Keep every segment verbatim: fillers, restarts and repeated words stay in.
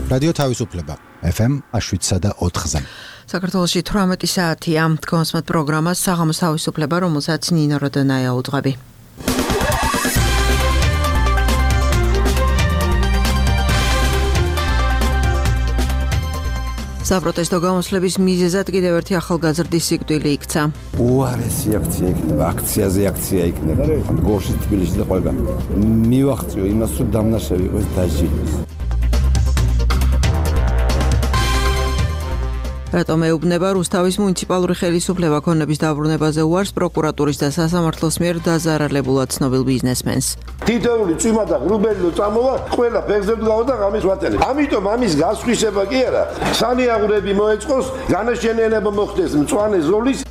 რადიო თავისუფლება ეფ ემ შვიდსა და ოთხზე. საქართველოში თვრამეტი საათია. კონსმოთ პროგრამა საღამოს თავისუფლება, რომელსაც ნინო როდონაია უძღვები. საპროტესტო გამოსვლების მიზეზად კიდევ ერთი ახალგაზრდის სიკვდილი იქცა. უარესი აქცია იქნება, აქციაზე აქცია იქნება. გორში, თბილისში და ყველგან. მივახციო იმას, რომ დამნაშავე იყოს დაჟილი. რატომ ეუბნება რუსთავის მუნიციპალური ხელისუფლება ქონების დაბრუნებაზე უარს პროკურატურის და სასამართლოს მიერ დაზარალებულად ცნობილ ბიზნესმენს. თითოეული წვიმა და ღრუბელი წამოვა, ყველა ფეხზე დგავა და ღამის ვატელებ. ამიტომ ამის გასხვისება კი არა, სანიაღვრები მოეწყოს, განაშენიანება მოხდეს მწვანე ზოლის.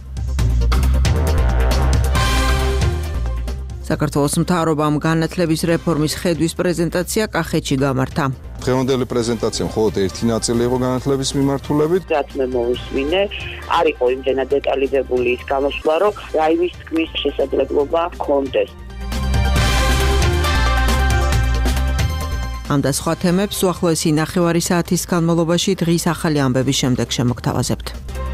საქართველოს მთავრობამ განათლების რეფორმის ხედვის პრეზენტაცია კახეთში გამართა. დღევანდელი პრეზენტაცია მხოლოდ ერთი ნაწილი იყო განათლების მიმართულებით. რაც მე მოვისმინე, არ იყო იმდენად დეტალიზებული ის გამოსვლა, რომ რაიმის თქმის შესაძლებლობა ჰქონდეს. ამ და სხვა თემებს უახლოესი ნახევარი საათის განმავლობაში დღის ახალი ამბების შემდეგ შემოგთავაზებთ.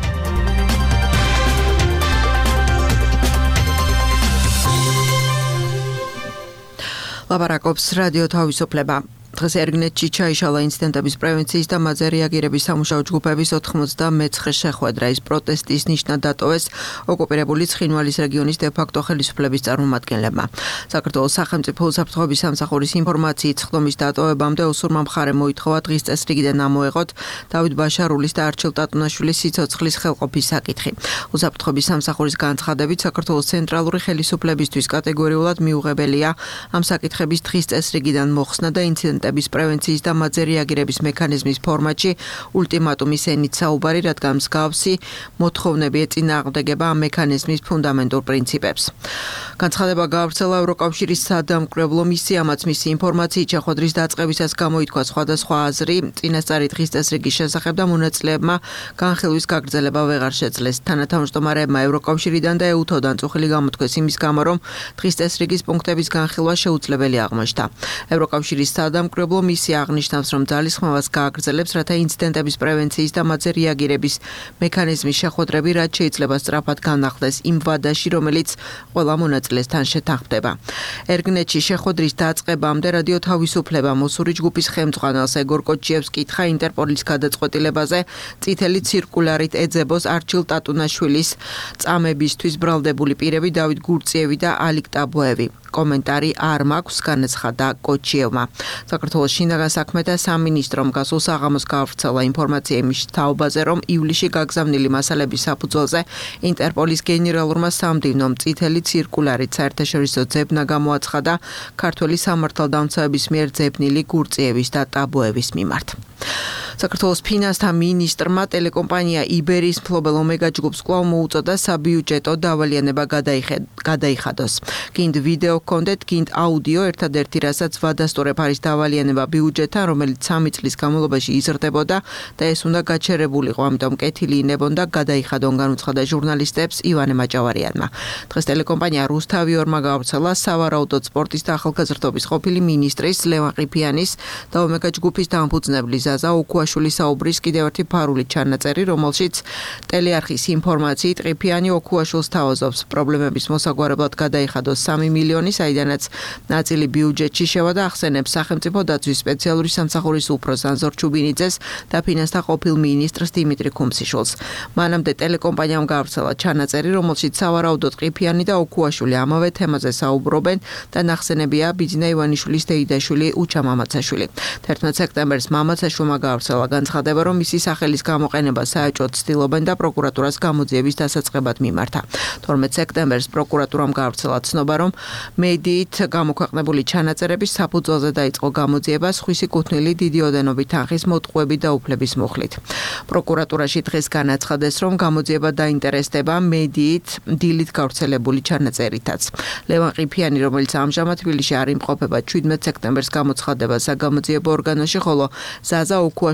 ლაპარაკობს რადიო თავისუფლება. დღეს ერგნეთში ჩაიშალა ინციდენტების პრევენციის და მათზე რეაგირების სამუშაო ჯგუფების ოთხმოცდამეცხრე შეხვედრა. ის პროტესტის ნიშნად დატოვეს ოკუპირებული ცხინვალის რეგიონის დე-ფაქტო ხელისუფლების წარმომადგენლებმა. საქართველოს სახელმწიფო უსაფრთხოების სამსახურის ინფორმაციით ხდომის დატოვებამდე ოსურმა მხარემ მოითხოვა დღის წესრიგიდან ამოეღოთ დავით ბაშარულის და არჩილ ტატუნაშვილის სიცოცხლის ხელყოფის საკითხი. უსაფრთხოების სამსახურის განცხადებით საქართველოს ცენტრალური ხელისუფლებისთვის კატეგორიულად მიუღებელია ამ საკითხების დღის წესრიგიდან მოხსნა და ინციდენტ პრევენციის და მათზე რეაგირების მექანიზმის ფორმატში ულტიმატუმის ენით საუბარი, რადგან მსგავსი მოთხოვნები ეწინააღმდეგება ამ მექანიზმის ფუნდამენტურ პრინციპებს. განცხადება გაავრცელა ევროკავშირის სადამკვირვებლო მისიამაც მისი ინფორმაციით შეხვედრის დაწყებისას გამოითქვა სხვადასხვა აზრი წინასწარი დღის წესრიგის შესახებ და მონაწილეებმა განხილვის გაგრძელება ვეღარ შეძლეს. თანათავმჯდომარეებმა ევროკავშირიდან და ეუთოდან წუხილი გამოთქვეს იმის გამო, რომ დღის წესრიგის პუნქტების განხილვა შეუძლებელი აღმოჩნდა. ევროკავშირის სადამკვირვებლო მისია აღნიშნავს, რომ ძალისხმევას გააგრძელებს, რათა ინციდენტების პრევენციის და მათზე რეაგირების მექანიზმის შეხვედრები რაც შეიძლება სწრაფად განახლდეს იმ ვადაში, რომელიც ყველა მონაწილესთან შეთანხმდება. ერგნეთში შეხვედრის დაწყებამდე რადიო თავისუფლება მოსური ჯგუფის ხელმძღვანელს ეგორ კოჩიევს კითხა ინტერპოლის გადაწყვეტილებაზე წითელი ცირკულარით ეძებოს არჩილ ტატუნაშვილის წამებისთვის ბრალდებული პირები დავით გურწიევი და ალიკ ტაბოევი. კომენტარი არ მაქვს, განაცხადა კოჩიევმა. საქართველოს შინაგან საქმეთა სამინისტრომ გასულ საღამოს გაავრცელა ინფორმაცია იმის თაობაზე, რომ ივლისში გაგზავნილი მასალების საფუძველზე ინტერპოლის გენერალურმა სამდივნომ წითელი ცირკულარით საერთაშორისო ძებნა გამოაცხადა ქართველი სამართალდამცავების მიერ ძებნილი გურწიევის და ტაბოევის მიმართ. საქართველოს ფინანსთა მინისტრმა ტელეკომპანია იბერის მფლობელ ომეგა ჯგუფს კვლავ მოუწოდა საბიუჯეტო დავალიანება გადაიხადოს. გინდ ვიდეო ჰქონდეთ, გინდ აუდიო, ერთადერთი რასაც ვადასტურებ არის დავალიანება ბიუჯეტთან, რომელიც სამი წლის განმავლობაში იზრდებოდა და ეს უნდა გაჩერებულიყო, ამიტომ კეთილი ინებონ და გადაიხადონ, განუცხადა ჟურნალისტებს ივანე მაჭავარიანმა. დღეს ტელეკომპანია რუსთავი ორმა გაავრცელა სავარაუდოდ სპორტის და ახალგაზრდობის ყოფილი მინისტრის ლევან ყიფიანის და ომეგა ჯგუფის დამფუძნებლის ზაზა ოქუაშვილის საუბრის კიდევ ერთი ფარული ჩანაწერი, რომელშიც ტელეარხის ინფორმაციით ყიფიანი ოქუაშვილს თავაზობს პრობლემების მოსაგვარებლად გადაიხადოს სამი მილიონი, საიდანაც ნაწილი ბიუჯეტში შევა და ახსენებს სახელმწიფო დაცვის სპეციალური სამსახურის უფროს ანზორ ჩუბინიძეს და ფინანსთა ყოფილ მინისტრს დიმიტრი ქუმსიშვილს. მანამდე ტელეკომპანიამ გაავრცელა ჩანაწერი, რომელშიც სავარაუდოდ ყიფიანი და ოქუაშვილი ამავე თემაზე საუბრობენ და ნახსენებია ბიძინა ივანიშვილის დეიდაშვილი უჩა მამაცაშვილი. თერთმეტ სექტემბერს მამაცაშვილმა გაავრცელა განცხადება, რომ მისი სახელის გამოყენება საეჭვოდ ცდილობენ და პროკურატურას გამოძიების დასაწყებად მიმართა. თორმეტ სექტემბერს პროკურატურამ გაავრცელა ცნობა, რომ მედიით გამოქვეყნებული ჩანაწერების საფუძველზე დაიწყო გამოძიება სხვისი კუთვნილი დიდი ოდენობით თანხის მოტყუებით და უფლების მუხლით. პროკურატურაში დღეს განაცხადეს, რომ გამოძიება დაინტერესდება მედიით დილით გავრცელებული ჩანაწერითაც. ლევან ყიფიანი, რომელიც ამჟამად თბილისში არ იმყოფება, ჩვიდმეტ სექტემბერს გამოცხადება საგამოძიებო ორგანოში, ხოლო ზაზა ოქუაშვილი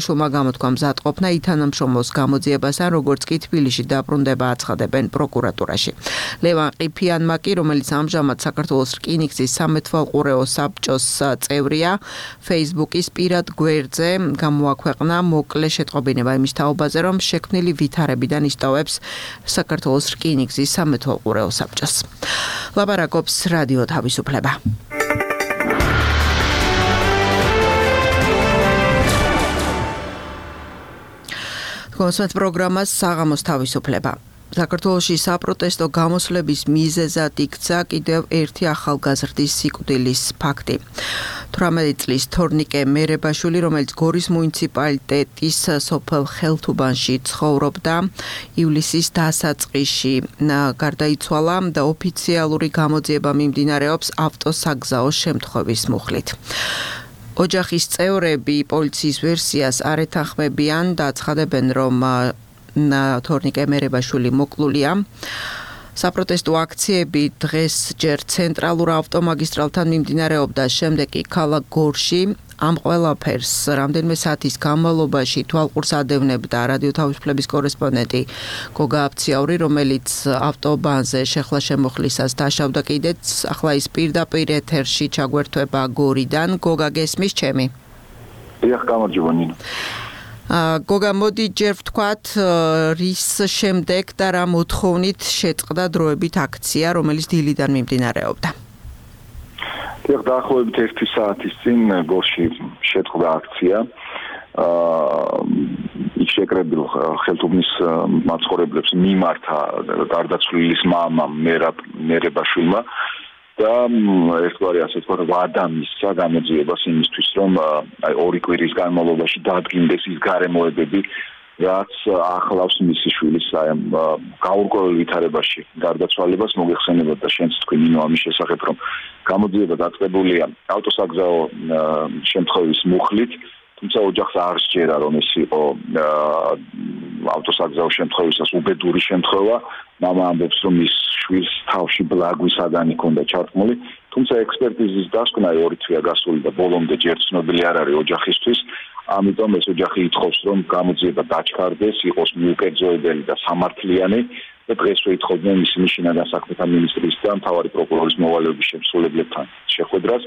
მართლმა გამოთქვა მზადყოფნა ითანამშრომლოს გამოძიებასთან, როგორც კი თბილისში დაბრუნდება აცხადებენ პროკურატურაში. ლევან ყიფიანმა კი, რომელიც ამჟამად საქართველოს რკინიგზის სამეთვალყურეო საბჭოს წევრია, Facebook-ის პირად გვერდზე გამოაქვეყნა მოკლე შეტყობინება იმის თაობაზე, რომ შექმნილი ვითარებიდან ისტოვებს საქართველოს რკინიგზის სამეთვალყურეო საბჭოს. ლაპარაკობს რადიო თავისუფლება. კონსერტ პროგრამას საღამოს თავისუფლება. საქართველოში საპროტესტო გამოსვლების მიზეზად იქცა კიდევ ერთი ახალგაზრდის სიკვდილის ფაქტი. თვრამეტი წლის თორნიკე მერებაშვილი, რომელიც გორის მუნიციპალიტეტის სოფელ ხელთუბანში ცხოვრობდა, ივლისის დასაწყისში გარდაიცვალა და ოფიციალური გამოძიება მიმდინარეობს ავტოსაგზაო შემთხვევის მუხლით. ოჯახის წევრები პოლიციის ვერსიას არ ეთანხმებიან და აცხადებენ, რომ თორნიკე მერებაშვილი მოკლულია. საპროტესტო აქციები დღეს ჯერ ცენტრალურ ავტომაგისტრალთან მიმდინარეობდა, შემდეგ კი ქალაქ გორში. ამ ყველაფერს რამდენიმე საათის განმავლობაში თვალყურს ადევნებდა რადიო თავისუფლების კორესპონდენტი გოგა აფციაური, რომელიც ავტობანზე შეხლა შემოხლისას დაშავდა კიდეც. ახლა ის პირდაპირ ეთერში ჩაგვერთვება გორიდან. გოგა, გესმის ჩემი? დიახ, გამარჯობა ნინო. გოგა, მოდი ჯერ ვთქვათ, რის შემდეგ და რა მოთხოვნით შეწყდა დროებით აქცია, რომელიც დილიდან მიმდინარეობდა? დიახ, დაახლოებით ერთი საათის წინ გორში შეწყდა აქცია. იქ შეკრებილ ხელთუბნის მაცხოვრებლებს მიმართა გარდაცვლილის მამამ მერებაშვილმა და ერთგვარი ასე ვთქვათ ვადა მისცა გამოძიებას იმისთვის, რომ აი ორი კვირის განმავლობაში დადგინდეს ის გარემოებები, რაც ახლავს მისი შვილის გაურკვეველ ვითარებაში გარდაცვალებას. მოგეხსენებათ და შენც თქვი ნინო ამის შესახებ, რომ გამოძიება დაწყებულია ავტოსაგზაო შემთხვევის მუხლით, თუმცა ოჯახს არ სჯერა, რომ ეს იყო ავტოსაგზაო შემთხვევისას უბედური შემთხვევა. მამა ამბობს, რომ ის შვილს თავში ბლაგვის საგანი ჰქონდა ჩართმული, თუმცა ექსპერტიზის დასკვნა ორი თვეა გასული და ბოლომდე ჯერ ცნობილი არ არის ოჯახისთვის. ამიტომ ეს ოჯახი ითხოვს, რომ გამოძიება დაჩქარდეს, იყოს მიუკერძოებელი და სამართლიანი და დღესვე ითხოვდნენ ისინი შინაგან საქმეთა მინისტრის და მთავარი პროკურორის მოვალეობის შემსრულებლებთან შეხვედრას.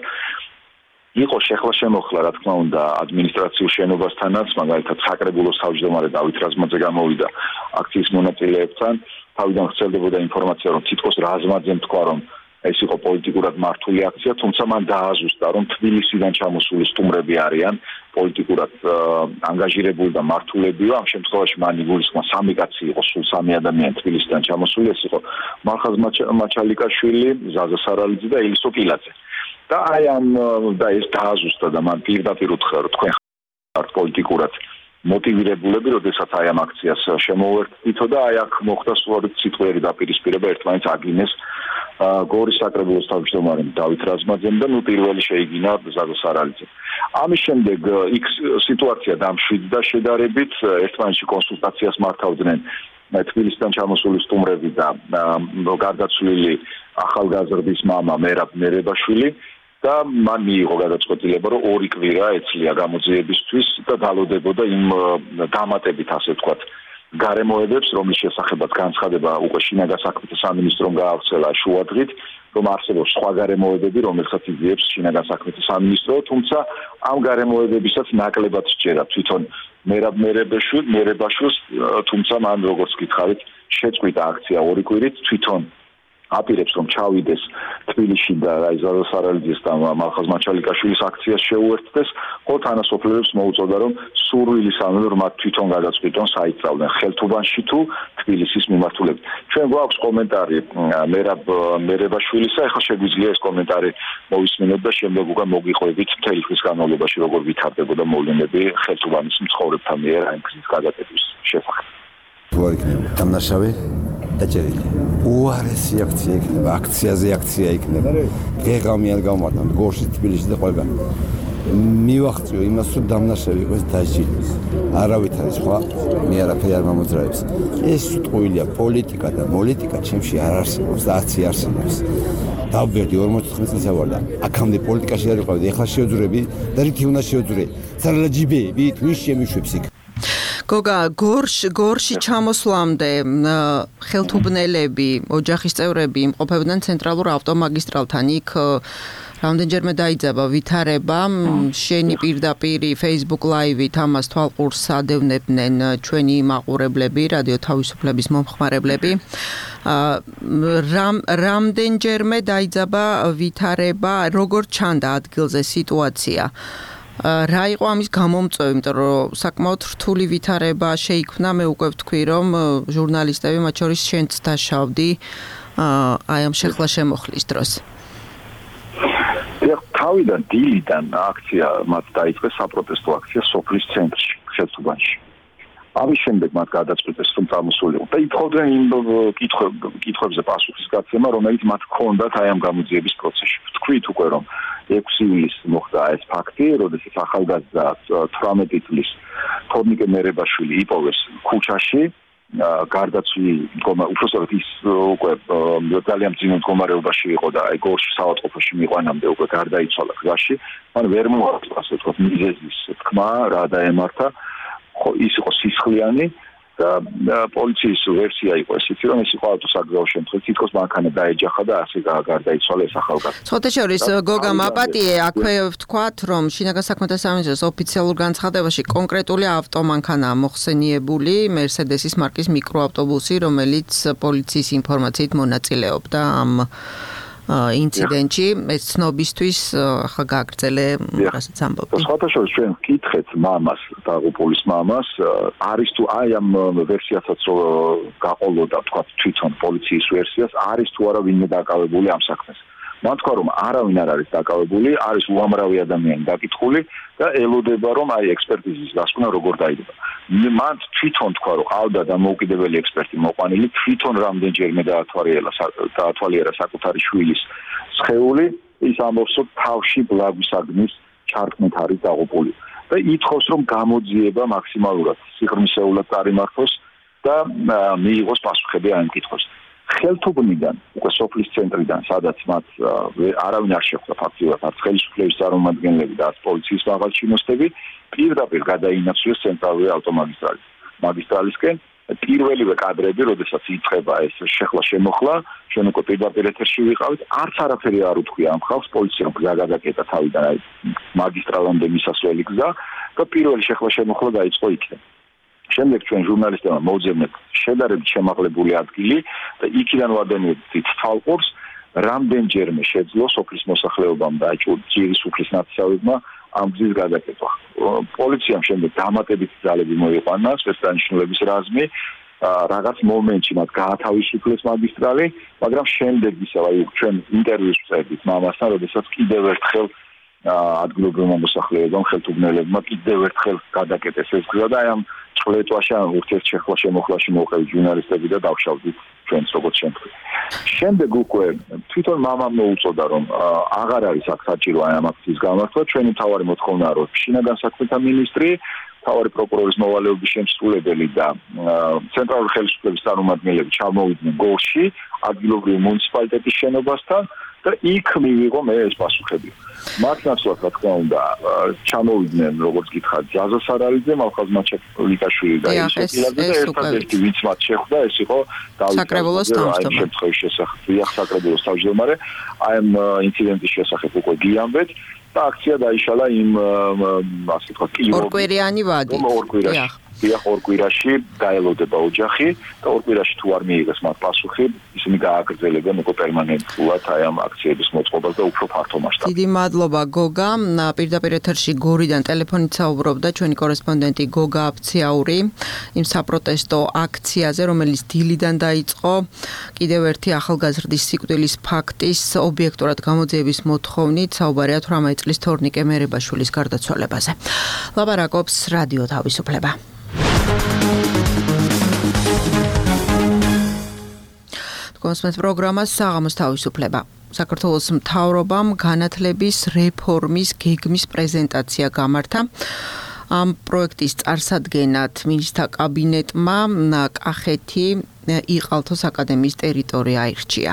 იყო შეხლა შემოხლა, რა თქმა უნდა, ადმინისტრაციულ შენობასთანაც, მაგალითად საკრებულოს თავმჯდომარე დავით რაზმაძე გამოვიდა აქციის მონაწილეებთან. თავიდან ვრცელდებოდა ინფორმაცია, რომ თითქოს რაზმაძემ თქვა, რომ ეს იყო პოლიტიკურად მართული აქცია, თუმცა მან დააზუსტა, რომ თბილისიდან ჩამოსული სტუმრები არიან პოლიტიკურად ანგაჟირებული და მართულებიო. ამ შემთხვევაში მან იგულისხმა სამი კაცი იყო, სულ სამი ადამიანი თბილისიდან ჩამოსული. ეს იყო მალხაზ მაჩალიკაშვილი, ზაზა სარალიძე და ელისო კილაძე. და აი ამ და ეს დააზუსტა და მან პირდაპირ უთხრა, რომ თქვენ ხართ პოლიტიკურად მოტივირებულები, როდესაც აი ამ აქციას შემოვერთდითო და აი აქ მოხდა სწორედ სიტყვიერი დაპირისპირება ერთმანეთს აგინეს გორის საკრებულოს თავმჯდომარემ დავით რაზმაძემ და ნუ პირველი შეიგინა ზაზა სარალიძემ. ამის შემდეგ იქ სიტუაცია დამშვიდდა შედარებით, ერთმანეთში კონსულტაციას მართავდნენ თბილისიდან ჩამოსული სტუმრები და გარდაცვლილი ახალგაზრდის მამა მერებაშვილი და მან მიიღო გადაწყვეტილება, რომ ორი კვირა ეცლია გამოძიებისთვის და დალოდებოდა იმ დამატებით, ასე ვთქვათ, გარემოებებს, რომლის შესახებაც განცხადება უკვე შინაგან საქმეთა სამინისტრომ გაავრცელა შუადღით, რომ არსებობს სხვა გარემოებები, რომელსაც იძიებს შინაგან საქმეთა სამინისტრო, თუმცა ამ გარემოებებისაც ნაკლებად სჯერა თვითონ მერებაშვილს, თუმცა მან როგორც გითხარით, შეწყვიტა აქცია ორი კვირით, თვითონ აპირებს, რომ ჩავიდეს თბილისში და აი ზაზა სარალიძის და მალხაზ მაჩალიკაშვილის აქციას შეუერთდეს, ხო თანასოფლელებს მოუწოდა, რომ სურვილისამებრ რომ მათ თვითონ გადაწყვიტონ საიტრავდნენ ხელთუბანში თუ თბილისის მიმართულებით. ჩვენ გვაქვს კომენტარი მერებაშვილისა, ეხლა შეგვიძლია ეს კომენტარი მოვისმინოთ და შემდეგ უკვე მოგიყვებით მთელი ხის განმავლობაში როგორ ვითარდებოდა მოვლენები ხელთუბანის მცხოვრებთა მიერ აი გზის გადაწყვეტის შესახებ. თუ არ იქნება დამნაშავე დაჭერილი. უარესი აქცია იქნება, აქციაზე აქცია იქნება. გეღამიან გამართა გორში, თბილისში და ყველგან. მივახციო იმას, რომ დამნაშავე იყოს დასჯილი. არავით არის სხვა, მე არაფერი არ მომოძრაებს. ეს ტყუილია პოლიტიკა და პოლიტიკა ჩემში არ არსებობს და არც იარსებობს. დავბერდი ორმოცდახმეტ წელს ვარ და აქამდე პოლიტიკაში არ ვიყავდი, ეხლა შევძურები და რითი უნდა შევძურე? სარლაჯიბები, თუ შემიშვებს იქ. გოგა, გორშ, გორში ჩამოსვლამდე ხელთუბნელები, ოჯახის წევრები იმყოფებდნენ ცენტრალურ ავტომაგისტრალთან. იქ რამდენჯერმე დაიძაბა ვითარება, შენი პირდაპირ Facebook Live-ით ამას თვალყურს ადევნებდნენ ჩვენი მაყურებლები, რადიო თავისუფლების მომხმარებლები. რამ რამდენჯერმე დაიძაბა ვითარება, როგორ ჩანდა ადგილზე სიტუაცია? რა იყო ამის გამომწვევი, იმიტომ რომ საკმაოდ რთული ვითარება შეიქმნა, მე უკვე ვთქვი, რომ ჟურნალისტები, მათ შორის შენც დაშავდი აი ამ შეხლა შემოხლის დროს. თავიდან დილიდან აქცია მათ დაიწყეს საპროტესტო აქცია სოფლის ცენტრში, ხელთუბანში. ამის შემდეგ მათ გადაწყვიტეს, რომ წამოსულიყო და ითხოვდნენ იმ კითხვებზე პასუხის გაცემა, რომელიც მათ ჰქონდათ აი ამ გამოძიების პროცესში. ვთქვით უკვე, რომ ექვსი ივლისს მოხდა ეს ფაქტი, როდესაც ახალგაზრდა თვრამეტი წლის თორნიკე მერებაშვილი იპოვეს ქუჩაში, გარდაცვლილი მდგომარეობა, უბრალოდ ის უკვე ძალიან მძიმე მდგომარეობაში იყო და აი გორში საავადმყოფოში მიყვანამდე უკვე გარდაიცვალა გზაში. მან ვერ მოახერხა, ასე ვთქვათ, მიზეზის თქმა, რა დაემართა. ის იყო სისხლიანი და პოლიციის ვერსია იყო ესეთი, რომ ეს იყო ავტოსაგზაო შემთხვევა, თითქოს მანქანა დაეჯახა და ასე გარდაიცვალა ეს ახალგაზრდა. სხვათა შორის, გოგა მაპატიე, აქვე ვთქვათ, რომ შინაგან საქმეთა სამინისტროს ოფიციალურ განცხადებაში კონკრეტული ავტომანქანაა მოხსენიებული, Mercedes-ის მარკის მიკროავტობუსი, რომელიც პოლიციის ინფორმაციით მონაწილეობდა ამ ინციდენტში, ეს ცნობისთვის ახლა გააგრძელე, რასაც ამბობდი. სხვათა შორის ჩვენ ვკითხეთ მამას, დაღუპულის მამას, არის თუ აი ამ ვერსიასაც რო გაყოლოდა, თქვა თვითონ პოლიციის ვერსიას, არის თუ არა ვინმე დაკავებული ამ საქმეს. მან თქვა, რომ არავინ არ არის დაკავებული, არის უამრავი ადამიანი დაკითხული და ელოდება, რომ აი ექსპერტიზის დასკვნა როგორ დაიდება. მან თვითონ თქვა, რომ ყავდა დამოუკიდებელი ექსპერტი მოყვანილი, თვითონ რამდენჯერმე დაათვალიერა დაათვალიერა საკუთარი შვილის სხეული, ის ამბობს, რომ თავში ბლაგვისაგნის ჩარქმით არის დაღუპული და ითხოვს, რომ გამოძიება მაქსიმალურად სიღრმისეულად წარიმართოს და მიიღოს პასუხები ამ კითხვაზე. ხელთუბნიდან, უკვე სოფლის ცენტრიდან, სადაც მათ არავინ არ შეხვდა ფაქტიურად, არც ხელისუფლების წარმომადგენლები და არც პოლიციის მაღალჩინოსნები, პირდაპირ გადაინაცვლეს ცენტრალური ავტომაგისტრალი. მაგისტრალისკენ პირველივე კადრები, როდესაც იწყება ეს შეხლა შემოხლა, ჩვენ უკვე პირდაპირ ეთერში ვიყავით, არც არაფერი არ უთქვია ამ ხალხს, პოლიციამ გზა გადაკეტა თავიდან აი მაგისტრალამდე მისასვლელი გზა და პირველი შეხლა შემოხლა დაიწყო იქიდან. შემდეგ ჩვენ ჟურნალისტებმა მოვძებნეთ შედარებით შემაღლებული ადგილი და იქიდან ვადენებდით თვალყურს, რამდენჯერმე შეძლო სოფლის მოსახლეობამ და ჭირის უფლის ნათესავებმა ამ გზის გადაკეთვა. პოლიციამ შემდეგ დამატებითი ძალები მოიყვანა, სპეცდანიშნულების რაზმი, რაღაც მომენტში მათ გაათავისუფლეს მაგისტრალი, მაგრამ შემდეგ ისე აი ჩვენ ინტერვიუს ვწერდით მამასთან, როდესაც კიდევ ერთხელ ადგილობრივმა მოსახლეობამ, ხელთუბნელებმა კიდევ ერთხელ გადაკეტეს ეს გზა და აი ამ წლეტვაში ან ურთიერთშეხლა შემოხლაში მოვყევით ჟურნალისტები და დავშავდით ჩვენს როგორც შემთხვევა. შემდეგ უკვე თვითონ მამამ მოუწოდა, რომ აღარ არის აქ საჭირო აი ამ აქციის გამართვა, ჩვენი მთავარი მოთხოვნაა, რომ შინაგან საქმეთა მინისტრი, მთავარი პროკურორის მოვალეობის შემსრულებელი და ცენტრალური ხელისუფლების წარმომადგენლები ჩამოვიდნენ გორში, ადგილობრივი მუნიციპალიტეტის შენობასთან და იქ მივიღო მე ეს პასუხები. მათ ნაცვლად, რა თქმა უნდა, ჩამოვიდნენ, როგორც გითხარით, ზაზა სარალიძე, მალხაზ მაჩაპლიკაშვილი და ისეთილაძე და ერთადერთი ვინც მათ შეხვდა, ეს იყო დავით საკრებულოს თავმჯდომარე. შემთხვევის შესახებ, ვიახ საკრებულოს თავმჯდომარე, აი ამ ინციდენტის შესახებ უკვე გიამბეთ და აქცია დაიშალა იმ ასე ვთქვათ, ორკვირიანი ვადით. ორკვირაში. დიახ, ორკვირაში დაელოდება ოჯახი და ორკვირაში თუ არ მიიღეს მათ პასუხი, ისინი გააგრძელებენ უკვე პერმანენტულად აი ამ აქციების მოწყობას და უფრო ფართო მასშტაბით. დიდი მადლობა გოგა, პირდაპირ ეთერში გორიდან ტელეფონით საუბრობდა ჩვენი კორესპონდენტი გოგა აფციაური იმ საპროტესტო აქციაზე, რომელიც დილიდან დაიწყო, კიდევ ერთი ახალგაზრდის სიკვდილის ფაქტის ობიექტურად გამოძიების მოთხოვნით საუბარია თვრამეტი წლის თორნიკე მერებაშვილის გარდაცვალებაზე. ლაპარაკობს რადიო თავისუფლება. კონსმეთ პროგრამას საღამოს თავისუფლება. საქართველოს მთავრობამ განათლების რეფორმის გეგმის პრეზენტაცია გამართა. ამ პროექტის წარსადგენად მინისტრთა კაბინეტმა კახეთი იყალთოს აკადემიის ტერიტორია აირჩია.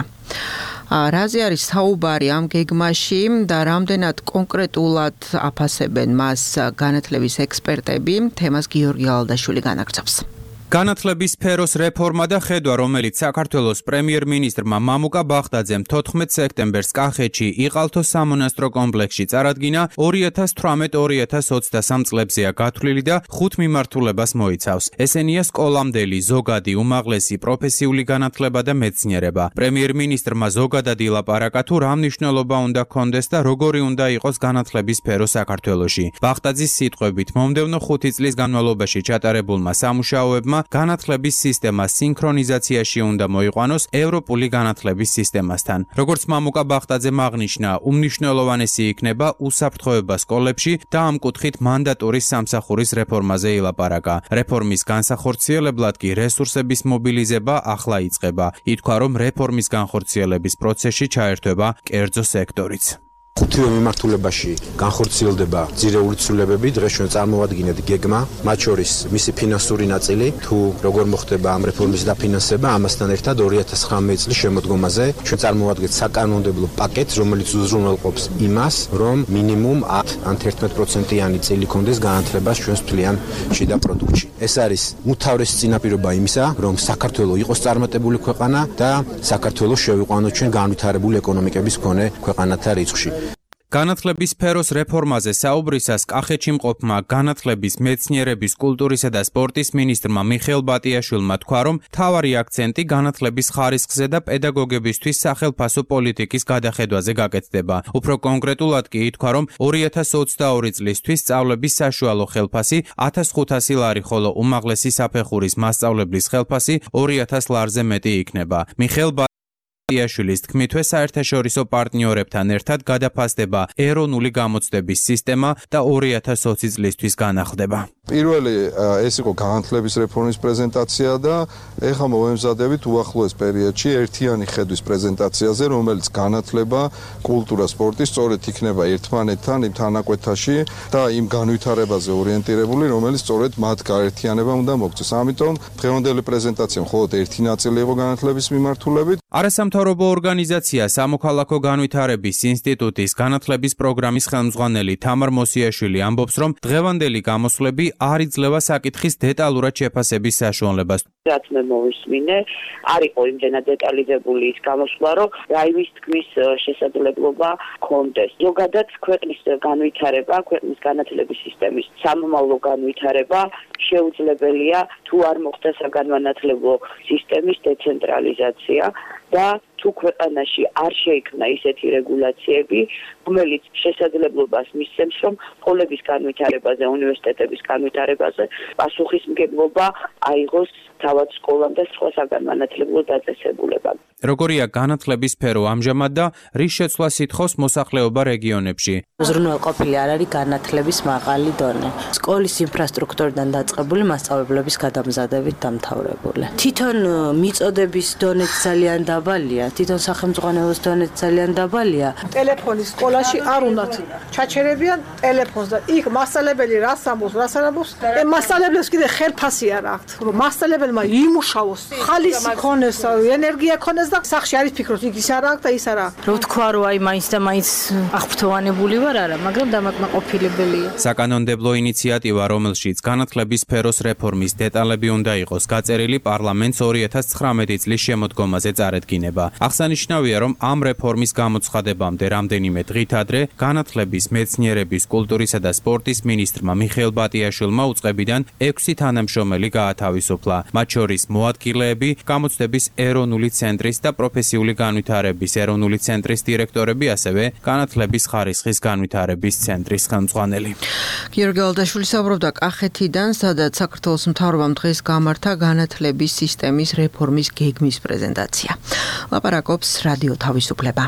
რაზე არის საუბარი ამ გეგმაში და რამდენად კონკრეტულად აფასებენ მას განათლების ექსპერტები, თემას გიორგი ალდაშვილი განაგრძობს. განათლების სფეროს რეფორმა და ხედვა, რომელიც საქართველოს პრემიერ-მინისტრმა მამუკა ბაღდაძემ თოთხმეტ სექტემბერს კახეთში იყალთოს სამონასტრო კომპლექსში წარადგინა, ორი ათას თვრამეტ ორი ათას ოცდასამ წლებზეა გათვლილი და ხუთ მიმართულებას მოიცავს. ესენია სკოლამდელი, ზოგადი, უმაღლესი, პროფესიული განათლება და მეცნიერება. პრემიერ-მინისტრმა ზოგადად ილაპარაკა თუ რა მნიშვნელობა უნდა ჰქონდეს და როგორი უნდა იყოს განათლების სფერო საქართველოში. ბაღდაძის სიტყვებით, მომდევნო ხუთი წლის განმავლობაში ჩატარებულმა სამუშაოებმა განათლების სისტემა სინქრონიზაციაში უნდა მოიყვანოს ევროპული განათლების სისტემასთან. როგორც მამუკა ბაღდაძემ აღნიშნა, უმნიშვნელოვანესი იქნება უსაფრთხოება სკოლებში და ამ კუთხით მანდატური სამსახურის რეფორმაზე ილაპარაკა. რეფორმის განსახორციელებლად კი რესურსების მობილიზება ახლა იწყება. ითქვა, რომ რეფორმის განხორციელების პროცესში ჩაერთვება კერძო სექტორიც. ხუთივე მიმართულებაში განხორციელდება ძირეული ცვლილებები, დღეს ჩვენ წარმოვადგინეთ გეგმა, მათ შორის მისი ფინანსური ნაწილი, თუ როგორ მოხდება ამ რეფორმის დაფინანსება, ამასთან ერთად ორი ათას ცხრამეტ წლის შემოდგომაზე ჩვენ წარმოვადგეთ საკანონმდებლო პაკეტს, რომელიც უზრუნველყოფს იმას, რომ მინიმუმ ათი ან თერთმეტ პროცენტიანი წილი კონდეს განათლებას ჩვენს მთლიან შიდა პროდუქტში. ეს არის უმთავრესი წინაპირობა იმისა, რომ საქართველო იყოს წარმატებული ქვეყანა და საქართველოს შევიყვანოთ ჩვენ განვითარებული ეკონომიკების მქონე ქვეყანათა რიცხვში. განათლების სფეროს რეფორმაზე საუბრისას კახეთში მყოფმა განათლების, მეცნიერების, კულტურისა და სპორტის მინისტრმა მიხეილ ბატიაშვილმა თქვა, რომ მთავარი აქცენტი განათლების ხარისხზე და პედაგოგებისთვის სახელფასო პოლიტიკის გადახედვაზე გაკეთდება. უფრო კონკრეტულად კი ითქვა, რომ ორი ათას ოცდაორი წლისთვის სწავლების საშუალო ხელფასი ათას ხუთასი ლარი, ხოლო უმაღლესი საფეხურის მასწავლებლის ხელფასი ორი ათას ლარზე მეტი იქნება. მიხეილ ბატიაშვილის თქმითვე საერთაშორისო პარტნიორებთან ერთად გადაფასდება ეროვნული გამოცდების სისტემა და ორი ათას ოცი წლისთვის განახლდება. პირველი ეს იყო განათლების რეფორმის პრეზენტაცია და ეხლა მოვემზადებით უახლოეს პერიოდში ერთიანი ხედვის პრეზენტაციაზე, რომელიც განათლება, კულტურა, სპორტი სწორედ იქნება ერთმანეთთან იმ თანაკვეთაში და იმ განვითარებაზე ორიენტირებული, რომელიც სწორედ მათ გაერთიანება უნდა მოგწეს. ამიტომ დღევანდელი პრეზენტაცია მხოლოდ ერთი ნაწილი იყო განათლების მიმართულებით. არასამთავრობო ორგანიზაცია სამოქალაქო განვითარების ინსტიტუტის განათლების პროგრამის ხელმძღვანელი თამარ მოსიაშვილი ამბობს, რომ დღევანდელი გამოსვლები არ იძლევა საკითხის დეტალურად შეფასების საშუალებას. რაც მე მოვისმინე, არ იყო იმდენად დეტალიზებული ის გამოსვლა, რომ რაიმის თქმის შესაძლებლობა ჰქონდეს. ზოგადად ქვეყნის განვითარება, ქვეყნის განათლების სისტემის სამომავლო განვითარება შეუძლებელია თუ არ მოხდა საგანმანათლებლო სისტემის დეცენტრალიზაცია და თუ ქვეყანაში არ შეიქმნა ისეთი რეგულაციები, რომელიც შესაძლებლობას მისცემს, რომ სკოლების განვითარებაზე, უნივერსიტეტების განვითარებაზე პასუხისმგებლობა აიღოს თავად სკოლამ და სხვა საგანმანათლებლო დაწესებულებამ. როგორია განათლების სფერო ამჟამად და რის შეცვლას ითხოვს მოსახლეობა რეგიონებში. უზრუნველყოფილი არ არის განათლების მაღალი დონე. სკოლის ინფრასტრუქტურიდან დაწყებული მასწავლებლების გადამზადებით დამთავრებული. თვითონ მიწოდების დონეც ძალიან დაბალია, თვითონ სახელმძღვანელოს დონეც ძალიან დაბალია. ტელეფონი სკოლაში არ უნდათ ჩაჩერებიან ტელეფონს და იქ მასწავლებელი რას ამბობს, რას არ ამბობს, და მასწავლებლებს კიდე ხელფასი არ აქვთ, რომ მასწავლებელმა იმუშაოს, ხალისი ქონეს, ენერგია ქონეს და სახში არის ფიქრობს, იქ ის არ აქვს და ის არ აქვს. რო თქვა, რომ აი მაინც და მაინც აღფრთოვანებული ვარ, არა, მაგრამ დამაკმაყოფილებელია. საკანონმდებლო ინიციატივა, რომელშიც განათლების სფეროს რეფორმის დეტალები უნდა იყოს გაწერილი, პარლამენტს ორი ათას ცხრამეტი წლის შემოდგომაზე წარედგინება. აღსანიშნავია, რომ ამ რეფორმის გამოცხადებამდე რამდენიმე დღით ადრე განათლების, მეცნიერების, კულტურისა და სპორტის მინისტრმა მიხეილ ბატიაშვილმა უწყებიდან ექვსი თანამშრომელი გაათავისუფლა. მათ შორის მოადგილეები, გამოცდების ეროვნული ცენტრის და პროფესიული განვითარების ეროვნული ცენტრის დირექტორები, ასევე განათლების ხარისხის განვითარების ცენტრის ხელმძღვანელი. გიორგი ალდაშვილი საუბრობდა კახეთიდან, სადაც საქართველოს მთავრობამ დღეს გამართა განათლების სისტემის რეფორმის გეგმის პრეზენტაცია. ლაპარაკობს რადიო თავისუფლება.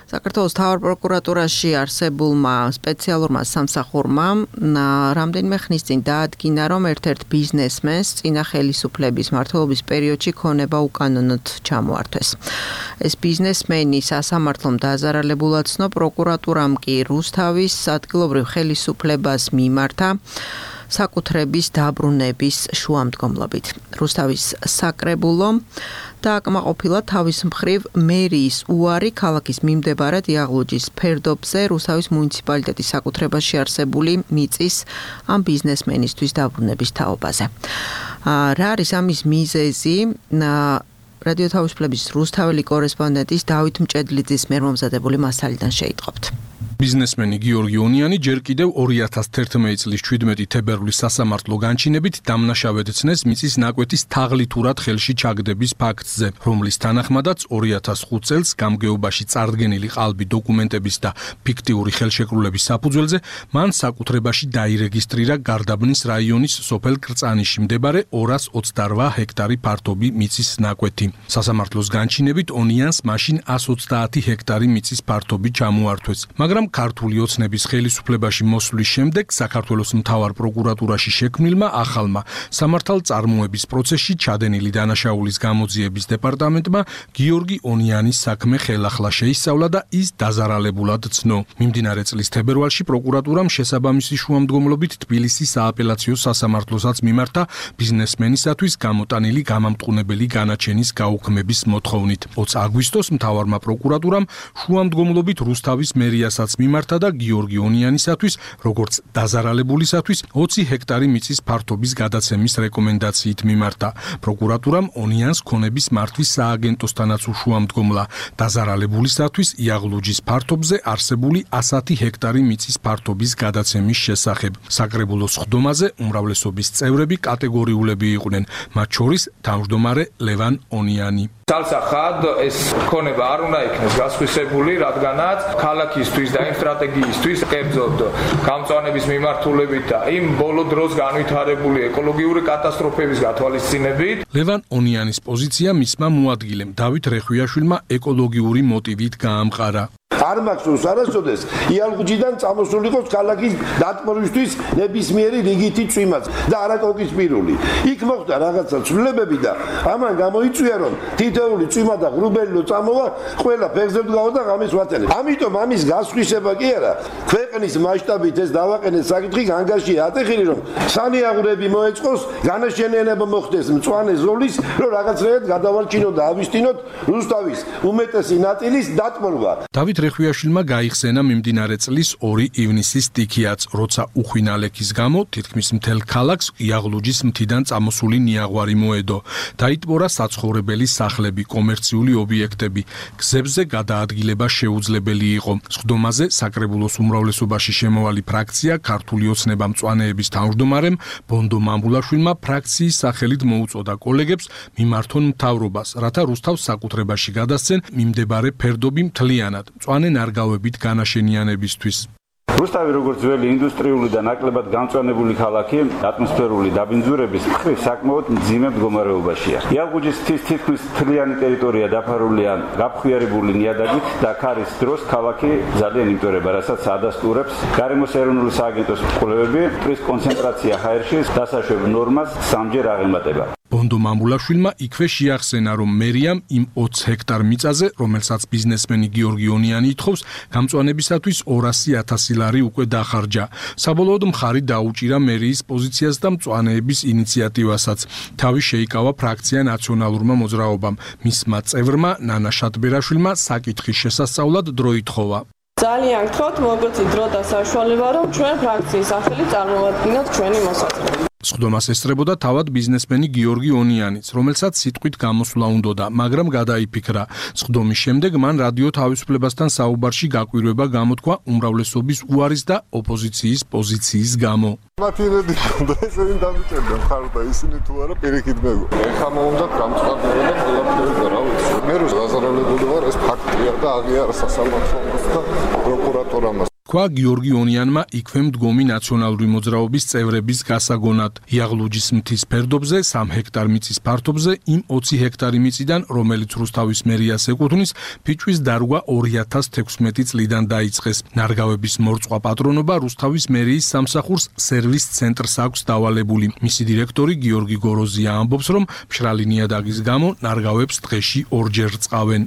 საქართველოს მთავარ პროკურატურაში არსებულმა სპეციალურმა სამსახურმა რამდენიმე ხნის წინ დაადგინა, რომ ერთ-ერთ ბიზნესმენს წინა ხელისუფლების მმართველობის პერიოდში ქონება უკანონოდ ჩამოართვეს. ეს ბიზნესმენი სასამართლომ დაზარალებულად ცნო, პროკურატურამ კი რუსთავის ადგილობრივ ხელისუფლებას მიმართა საკუთრების დაბრუნების შუამდგომლობით. რუსთავის საკრებულო დააკმაყოფილა თავის მხრივ მერიის უარი ქალაქის მიმდებარედ იაღლუჯის ფერდობზე რუსთავის მუნიციპალიტეტის საკუთრებაში არსებული მიწის ამ ბიზნესმენისთვის დაბრუნების თაობაზე. რა არის ამის მიზეზი? რადიო თავისუფლების რუსთაველი კორესპონდენტის დავით მჭედლიძის მიერ მომზადებული მასალიდან შეიტყობთ. ბიზნესმენი გიორგი ონიანი ჯერ კიდევ ორი ათას თერთმეტი წლის შვიდმეტი თებერვლის სასამართლო განჩინებით დამნაშავედ ცნეს მიწის ნაკვეთის თაღლითურად ხელში ჩაგდების ფაქტზე, რომლის თანახმადაც ორი ათას ხუთ წელს გამგეობაში წარდგენილი ყალბი დოკუმენტების და ფიქტიური ხელშეკრულების საფუძველზე მან საკუთრებაში დაირეგისტრირა გარდაბნის რაიონის სოფელ კრწანიში მდებარე ორას ოცდაორვა ჰექტარი ფართობი მიწის ნაკვეთი. სასამართლოს განჩინებით ონიანს მაშინ ას ოცდაათი ჰექტარი მიწის ფართობი ჩამოართვეს, მაგრამ ქართული ოცნების ხელისუფლებაში მოსვლის შემდეგ საქართველოს მთავარ პროკურატურაში შექმნილმა ახალმა სამართალ წარმოების პროცესში ჩადენილი დანაშაულის გამოძიების დეპარტამენტმა გიორგი ონიანის საქმე ხელახლა შეისწავლა და ის დაზარალებულად ცნო. მიმდინარე წლის თებერვალში პროკურატურამ შესაბამისი შუამდგომლობით თბილისის სააპელაციო სასამართლოსაც მიმართა ბიზნესმენისათვის გამოტანილი გამამტყუნებელი განაჩენის გაუქმების მოთხოვნით. ოცი აგვისტოს მთავარმა პროკურატურამ შუამდგომლობით რუსთავის მერიასაც მიმართა და გიორგი ონიანისათვის, როგორც დაზარალებულისათვის ოცი ჰექტარი მიწის ფართობის გადაცემის რეკომენდაციით მიმართა. პროკურატურამ ონიანს ქონების მართვის სააგენტოსთანაც უშუამდგომლა დაზარალებულისათვის იაღლუჯის ფართობზე არსებული ასათი ჰექტარი მიწის ფართობის გადაცემის შესახებ. საკრებულოს ხდომაზე უმრავლესობის წევრები კატეგორიულები იყვნენ, მათ შორის თავმჯდომარე ლევან ონიანი. Თალსახად ეს ქონება არ უნდა იქნეს გასხვისებული, რადგანაც ქალაქისთვის და იმ სტრატეგიისთვის კერძოდ გამწვანების მიმართულებით და იმ ბოლო დროს განვითარებული ეკოლოგიური კატასტროფების გათვალისწინებით. ლევან ონიანის პოზიცია მისმა მოადგილემ დავით რეხვიაშვილმა ეკოლოგიური მოტივით გაამყარა. არ მახსოვს არასოდეს იალღუჯიდან წამოსულიყოს ქალაქის დატბორვისთვის ნებისმიერი რიგითი წვიმაც და არაკოკისპირული. იქ მოხდა რაღაცა ცვლილებები და ამან გამოიწვია, რომ თითოეული წვიმა და ღრუბელი წამოვა, ყველა ფეხზე დგაო და ღამეს ვატენებ. ამიტომ ამის გასხვისება კი არა, ქვეყნის მასშტაბით ეს დავაყენეთ საკითხი განგაშია ატეხილი, რომ სანიაღვრები მოეწყოს, განაშენიანება მოხდეს მწვანე ზოლის, რომ რაღაცნაირად გადავარჩინოთ და ავისტინოთ რუსთავის უმეტესი ნაწილის დატბორვა. დავით რეხვიაშვილმა გაიხსენა მიმდინარე წლის ორი ივნისის სტიქიაც, როცა უხვინალექის გამო თითქმის მთელ ქალაქს იაღლუჯის მთიდან წამოსული ნიაღვარი მოედო. დაიტბორა საცხოვრებელი სახლები, კომერციული ობიექტები, გზებზე გადაადგილება შეუძლებელი იყო. სხდომაზე საკრებულოს უმრავლესობაში შემოვალი ფრაქცია ქართული ოცნება მწვანეების თავმჯდომარემ ბონდო მამბულაშვილმა ფრაქციის სახელით მოუწოდა კოლეგებს მიმართონ მთავრობას, რათა რუსთავს საკუთრებაში გადასცენ მიმდებარე ფერდობი მთლიანად მწვანე ნარგავებით განაშენიანებისთვის. რუსთავი როგორც ძველი ინდუსტრიული და ნაკლებად გამწვანებული ქალაქი ატმოსფერული დაბინძურების მხრივ საკმაოდ მძიმე მდგომარეობაშია. იალღუჯის მთის თითქმის მთლიანი ტერიტორია დაფარულია გაფხვიარებული ნიადაგით და ქარის დროს ქალაქი ძალიან იმტვერება, რასაც ადასტურებს გარემოს ეროვნული სააგენტოს კვლევები, ტყის კონცენტრაცია ჰაერში დასაშვებ ნორმას სამჯერ აღემატება. ბონდო მამბულაშვილმა იქვე შეახსენა, რომ მერიამ იმ ოცი ჰექტარ მიწაზე, რომელსაც ბიზნესმენი გიორგი ონიანი ითხოვს, გამწვანებისათვის ორასი ათასი ლარი უკვე დახარჯა. საბოლოოდ მხარი დაუჭირა მერიის პოზიციას და მწვანეების ინიციატივასაც. თავი შეიკავა ფრაქცია ნაციონალურმა მოძრაობამ. მისმა წევრმა ნანა შატბერაშვილმა საკითხის შესასწავლად დრო ითხოვა. ძალიან გთხოვთ, მოგეცით დრო და საშუალება, რომ ჩვენ ფრაქციის სახელით წარმოვადგინოთ ჩვენი მოსაზრება. სხდომას ესწრებოდა თავად ბიზნესმენი გიორგი ონიანიც, რომელსაც სიტყვით გამოსვლა უნდოდა, მაგრამ გადაიფიქრა. სხდომის შემდეგ მან რადიო თავისუფლებასთან საუბარში გაკვირვება გამოთქვა უმრავლესობის უარის და ოპოზიციის პოზიციის გამო. მათინედი უნდა ესენი დამიჭერდა მხარ და ისინი თუ არა პირიქით მეგო. ეხა მოუნდათ გამწყობილება და ყველაფერი და რა ვიცი. მე რო დაზარალებული ვარ, ეს ფაქტია და აღიარა სასამართლოს და პროკურატურამ. თქვა გიორგი ონიანმა იქვე მდგომი ნაციონალური მოძრაობის წევრების გასაგონად. იაღლუჯის მთის ფერდობზე სამ ჰექტარ მიწის ფართობზე იმ ოცი ჰექტარი მიწიდან, რომელიც რუსთავის მერიას ეკუთვნის, ფიჭვის დარგვა ორი ათას თექვსმეტი წლიდან დაიწყეს. ნარგავების მორწვა პატრონობა რუსთავის მერიის სამსახურს სერვის ცენტრს აქვს დავალებული. მისი დირექტორი გიორგი გოროზია ამბობს, რომ მშრალი ნიადაგის გამო ნარგავებს დღეში ორჯერ რწყავენ.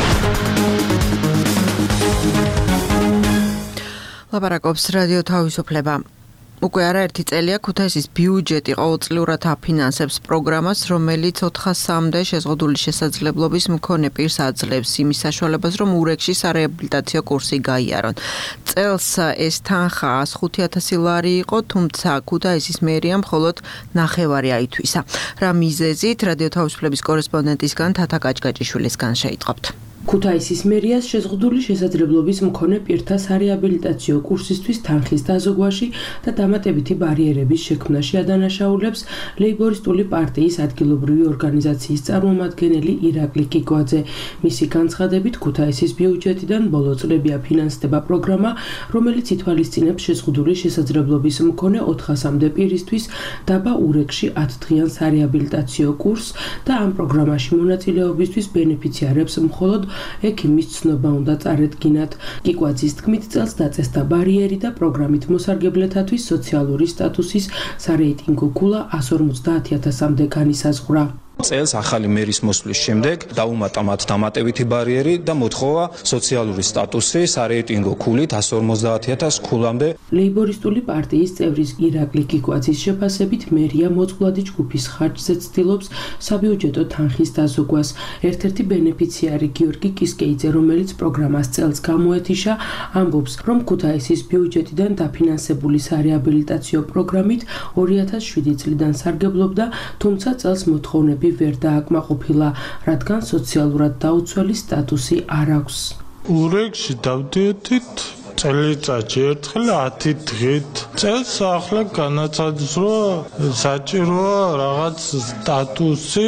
ლაპარაკობს რადიო თავისუფლება. უკვე არაერთი წელია ქუთაისის ბიუჯეტი ყოველწლიურად აფინანსებს პროგრამას, რომელიც ოთხასამდე შეზღუდული შესაძლებლობის მქონე პირს აძლევს იმის საშუალებას, რომ ურეკში სარეაბილიტაციო კურსი გაიარონ. წელს ეს თანხა ას ხუთი ათასი ლარი იყო, თუმცა ქუთაისის მერიამ მხოლოდ ნახევარი აითვისა. რა მიზეზით რადიო თავისუფლების კორესპონდენტისგან თათა კაჭკაჭიშვილისგან შეიტყობთ. ქუთაისის მერიას შეზღუდული შესაძლებლობის მქონე პირთა სარეაბილიტაციო კურსისთვის თანხის დაზოგვაში და დამატებითი ბარიერების შექმნაში ადანაშაულებს ლეიბორისტული პარტიის ადგილობრივი ორგანიზაციის წარმომადგენელი ირაკლი კიკვაძე. მისი განცხადებით, ქუთაისის ბიუჯეტიდან ბოლო წლები აფინანსდება პროგრამა, რომელიც ითვალისწინებს შეზღუდული შესაძლებლობის მქონე ოთხასამდე პირისთვის დაბა ურეკში ათდღიან სარეაბილიტაციო კურსს და ამ პროგრამაში მონაწილეობისთვის ბენეფიციარებს მხოლოდ ექიმის ცნობა უნდა წარედგინათ. კიკვაძის თქმით, წელს დაწესდა ბარიერი და პროგრამით მოსარგებლეთათვის სოციალური სტატუსის სარეიტინგო ქულა ას ორმოცდაათი ათასამდე განისაზღვრა. წელს ახალი მერის მოსვლის შემდეგ დაუმატა მათ დამატებითი ბარიერი და მოთხოვა სოციალური სტატუსი სარეიტინგო ქულით ას ორმოცდაათი ათას ქულამდე. ლეიბორისტული პარტიის წევრის ირაკლი კიკვაძის შეფასებით, მერია მოწყვლადი ჯგუფის ხარჯზე ცდილობს საბიუჯეტო თანხის დაზოგვას. ერთ-ერთი ბენეფიციარი გიორგი კისკეიძე, რომელიც პროგრამას წელს გამოეთიშა, ამბობს, რომ ქუთაისის ბიუჯეტიდან დაფინანსებული სარეაბილიტაციო პროგრამით ორი ათას შვიდი წლიდან სარგებლობდა, თუმცა წელს მოთხოვნები ვერ დააკმაყოფილა, რადგან სოციალურად დაუცველი სტატუსი არ აქვს. ურეკში დავდიოდით წელიწადში ერთხელ ათი დღით. წელს ახლა განაცხადეს, რომ საჭიროა რაღაც სტატუსი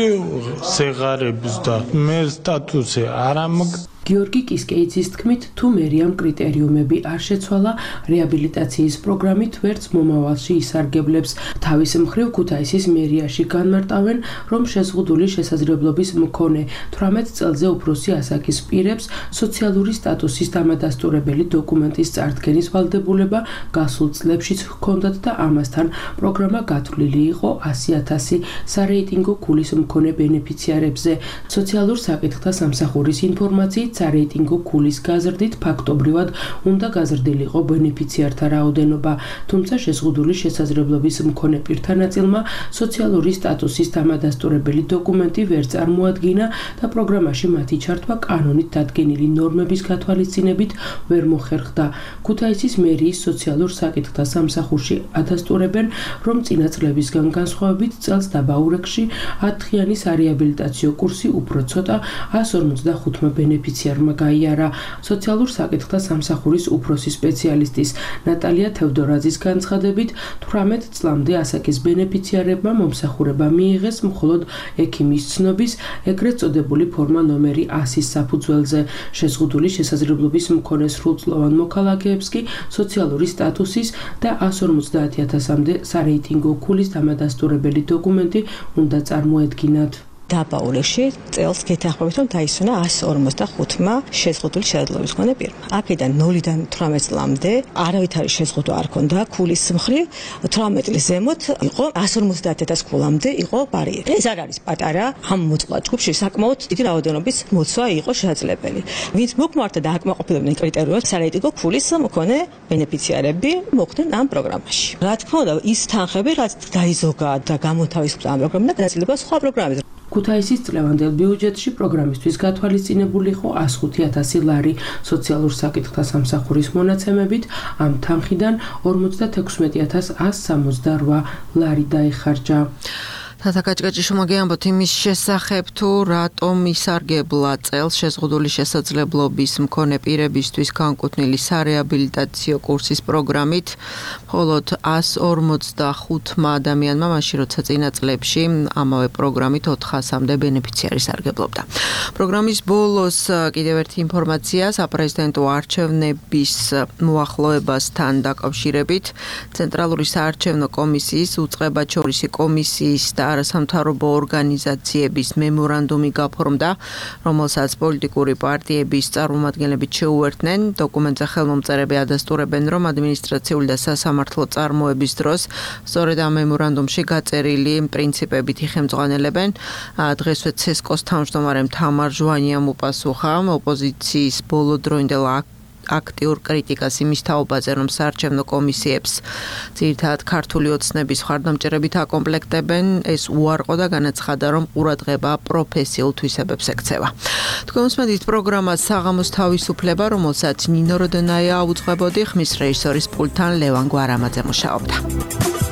სეღარების და მე სტატუსი არ ამგ გიორგი კისკეიძის თქმით, თუ მერიამ კრიტერიუმები არ შეცვალა, რეაბილიტაციის პროგრამით ვერც მომავალში ისარგებლებს. თავის მხრივ ქუთაისის მერიაში განმარტავენ, რომ შეზღუდული შესაძლებლობის მქონე თვრამეტ წელზე უფროსი ასაკის პირებს სოციალური სტატუსის დამადასტურებელი დოკუმენტის წარდგენის ვალდებულება გასულ წლებშიც ჰქონდათ და ამასთან პროგრამა გათვლილი იყო ასი ათასი სარეიტინგო ქულის მქონე ბენეფიციარებზე. სოციალურ საკითხთა სამსახურის ინფორმაციით სარეიტინგო ქულის გაზრდით ფაქტობრივად უნდა გაზრდილიყო ბენეფიციართა რაოდენობა, თუმცა შეზღუდული შესაძლებლობის მქონე პირთა ნაწილმა სოციალური სტატუსის დამადასტურებელი დოკუმენტი ვერ წარმოადგინა და პროგრამაში მათი ჩართვა კანონით დადგენილი ნორმების გათვალისწინებით ვერ მოხერხდა. ქუთაისის მერიის სოციალურ საკითხთა სამსახურში ადასტურებენ, რომ წინა წლებისგან განსხვავებით წელს დაბა ურეკში ათდღიანი სარეაბილიტაციო კურსი უფრო ცოტა ას ორმოცდახუთმა ბენეფიციარმა გაიარა. სოციალურ საკითხთა სამსახურის უფროსი სპეციალისტის ნატალია თევდორაძის განცხადებით, თვრამეტ წლამდე ასაკის ბენეფიციარებმა მომსახურება მიიღეს მხოლოდ ექიმის ცნობის, ეგრეთ წოდებული ფორმა ნომერი ასის საფუძველზე. შეზღუდული შესაძლებლობის მქონე სრულწლოვან მოქალაქეებს კი სოციალური სტატუსის და ას ორმოცდაათი ათასამდე სარეიტინგო ქულის დამადასტურებელი დოკუმენტი უნდა წარმოედგინათ. დაბა ურეკში წელს გეთანხმებით, რომ დაისვენა ას ორმოცდახუთმა შეზღუდული შესაძლებლობის მქონე პირმა. აქედან ნულიდან თვრამეტ წლამდე არავითარი შეზღუდვა არ ჰქონდა ქულის მხრივ, თვრამეტ წლის ზემოთ იყო ას ორმოცდაათი ათას ქულამდე იყო ბარიერი. ეს არ არის პატარა, ამ მოწყვლად ჯგუფში საკმაოდ დიდი რაოდენობის მოცვა იყო შესაძლებელი. ვინც მოგმართა და აკმაყოფილებდნენ კრიტერიუმებს, სარეიტინგო ქულის მქონე ბენეფიციარები მოხვდნენ ამ პროგრამაში. რა თქმა უნდა, ის თანხები, რაც დაიზოგა და გამოთავისუფლდა ამ პროგრამიდან, განაწილება სხვა პროგრამებზე. ქუთაისის წლევანდელ ბიუჯეტში პროგრამისთვის გათვალისწინებული იყო ას ხუთი ათასი ლარი. სოციალურ საკითხთა სამსახურის მონაცემებით ამ თანხიდან ორმოცდათექვსმეტი ათას ას სამოცდარვა ლარი დაიხარჯა. თათაკაჭკაჭიშვილმა გეამბოთ იმის შესახებ, თუ რატომ ისარგებლა წელს შეზღუდული შესაძლებლობის მქონე პირებისთვის განკუთვნილი სარეაბილიტაციო კურსის პროგრამით, მხოლოდ εκατს ორმოცდახუთმა ადამიანმა, მაშინ როცა წინა წლებში ამავე პროგრამით ოთხასამდე ბენეფიციარი სარგებლობდა. პროგრამის ბოლოს კიდევ ერთი ინფორმაცია საპრეზიდენტო არჩევნების მოახლოებასთან დაკავშირებით ცენტრალური საარჩევნო კომისიის უწყებაჩორისი კომისიის და არასამთავრობო ორგანიზაციების მემორანდუმი გაფორმდა, რომელსაც პოლიტიკური პარტიების წარმომადგენლები შეუერთდნენ. დოკუმენტზე ხელმომწერები ადასტურებენ, რომ ადმინისტრაციული და სასამართლო წარმოების დროს სწორედ ამ მემორანდუმში გაწერილი პრინციპებით იხემძღვანელებენ. დღესვე ცესკოს თავმჯდომარემ თამარ ჟვანიამ უპასუხა ოპოზიციის ბოლოდროინდელ აქტიურ კრიტიკას იმის თაობაზე, რომ საარჩევნო კომისიებს ძირითადად ქართული ოცნების მხარდამჭერებით აკომპლექტებენ, ეს უარყო და განაცხადა, რომ ყურადღება პროფესიულ თვისებებს ექცევა. თქვენ უსმენთ პროგრამას საღამოს თავისუფლება, რომელსაც ნინო როდონაია აუძღვებოდი, ხმის რეჟისორის პულტთან ლევან გვარამაძე მუშაობდა.